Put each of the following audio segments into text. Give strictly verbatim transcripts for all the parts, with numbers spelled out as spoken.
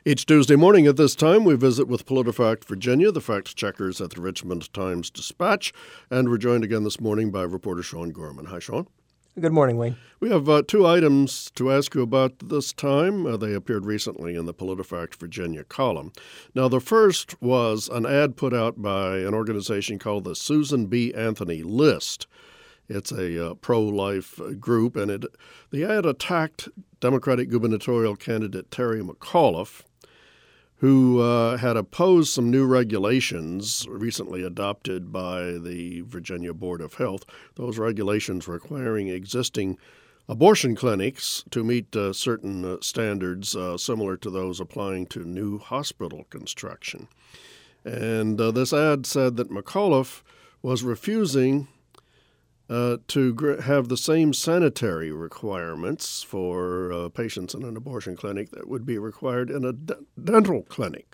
Each Tuesday morning at this time, we visit with PolitiFact Virginia, the fact checkers at the Richmond Times-Dispatch, and we're joined again this morning by reporter Sean Gorman. Hi, Sean. Good morning, Wayne. We have uh, two items to ask you about this time. Uh, they appeared recently in the PolitiFact Virginia column. Now, the first was an ad put out by an organization called the Susan B. Anthony List. It's a uh, pro-life group, and it the ad attacked Democratic gubernatorial candidate Terry McAuliffe, who uh, had opposed some new regulations recently adopted by the Virginia Board of Health. Those regulations requiring existing abortion clinics to meet uh, certain uh, standards uh, similar to those applying to new hospital construction. And uh, this ad said that McAuliffe was refusing Uh, to gr- have the same sanitary requirements for uh, patients in an abortion clinic that would be required in a d- dental clinic.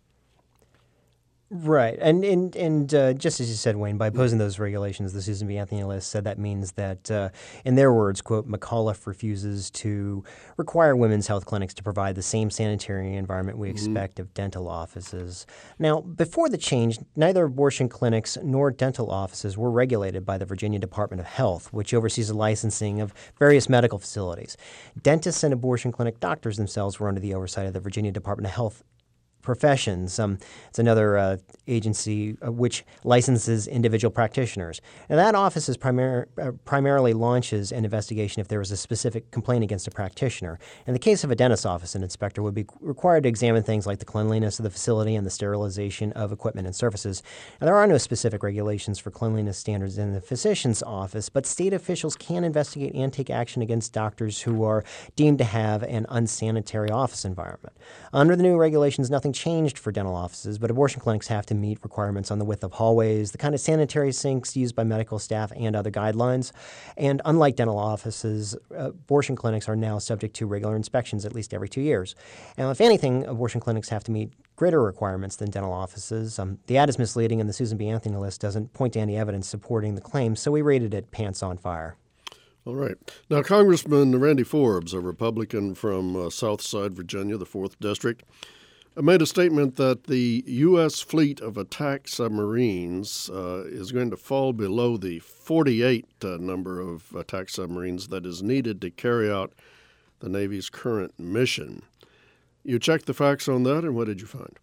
Right. And and, and uh, just as you said, Wayne, by opposing those regulations, the Susan B. Anthony List said that means that, uh, in their words, quote, McAuliffe refuses to require women's health clinics to provide the same sanitary environment we mm-hmm. expect of dental offices. Now, before the change, neither abortion clinics nor dental offices were regulated by the Virginia Department of Health, which oversees the licensing of various medical facilities. Dentists and abortion clinic doctors themselves were under the oversight of the Virginia Department of Health Professions. Um, it's another uh, agency uh, which licenses individual practitioners. And that office is primar- uh, primarily launches an investigation if there is a specific complaint against a practitioner. In the case of a dentist's office, an inspector would be required to examine things like the cleanliness of the facility and the sterilization of equipment and surfaces. And there are no specific regulations for cleanliness standards in the physician's office, but state officials can investigate and take action against doctors who are deemed to have an unsanitary office environment. Under the new regulations, nothing changed for dental offices, but abortion clinics have to meet requirements on the width of hallways, the kind of sanitary sinks used by medical staff, and other guidelines. And unlike dental offices, uh, abortion clinics are now subject to regular inspections at least every two years. Now, if anything, abortion clinics have to meet greater requirements than dental offices. Um, the ad is misleading, and the Susan B. Anthony List doesn't point to any evidence supporting the claim, so we rated it pants on fire. All right. Now, Congressman Randy Forbes, a Republican from uh, Southside Virginia, the fourth District, made a statement that the U S fleet of attack submarines uh, is going to fall below the forty-eight uh, number of attack submarines that is needed to carry out the Navy's current mission. You checked the facts on that, and what did you find?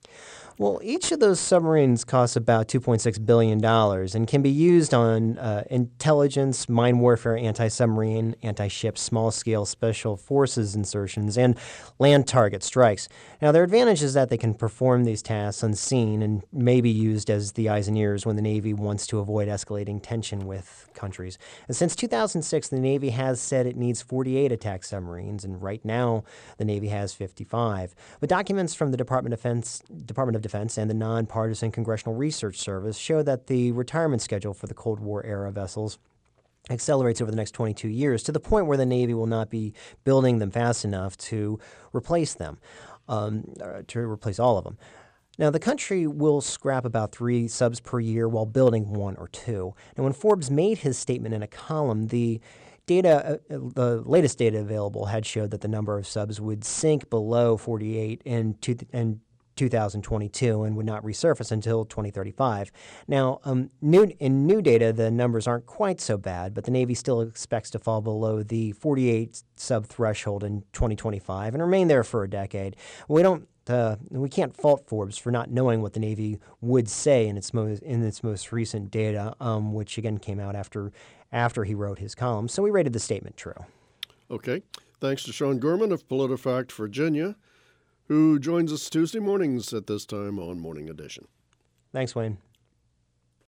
Well, each of those submarines costs about two point six billion dollars and can be used on uh, intelligence, mine warfare, anti-submarine, anti-ship, small-scale special forces insertions, and land target strikes. Now, their advantage is that they can perform these tasks unseen and may be used as the eyes and ears when the Navy wants to avoid escalating tension with countries. And since two thousand six, the Navy has said it needs forty-eight attack submarines, and right now the Navy has fifty-five. But documents from the Department of Defense, Department of Defense and the Nonpartisan Congressional Research Service show that the retirement schedule for the Cold War-era vessels accelerates over the next twenty-two years to the point where the Navy will not be building them fast enough to replace them, um, to replace all of them. Now, the country will scrap about three subs per year while building one or two. Now, when Forbes made his statement in a column, the Data, uh, the latest data available had showed that the number of subs would sink below forty-eight in, two, in two thousand twenty-two and would not resurface until twenty thirty-five. Now, um, new, in new data, the numbers aren't quite so bad, but the Navy still expects to fall below the forty-eight sub threshold in twenty twenty-five and remain there for a decade. We don't. Uh, we can't fault Forbes for not knowing what the Navy would say in its most in its most recent data, um, which again came out after after he wrote his column. So we rated the statement true. Okay. Thanks to Sean Gorman of PolitiFact Virginia, who joins us Tuesday mornings at this time on Morning Edition. Thanks, Wayne.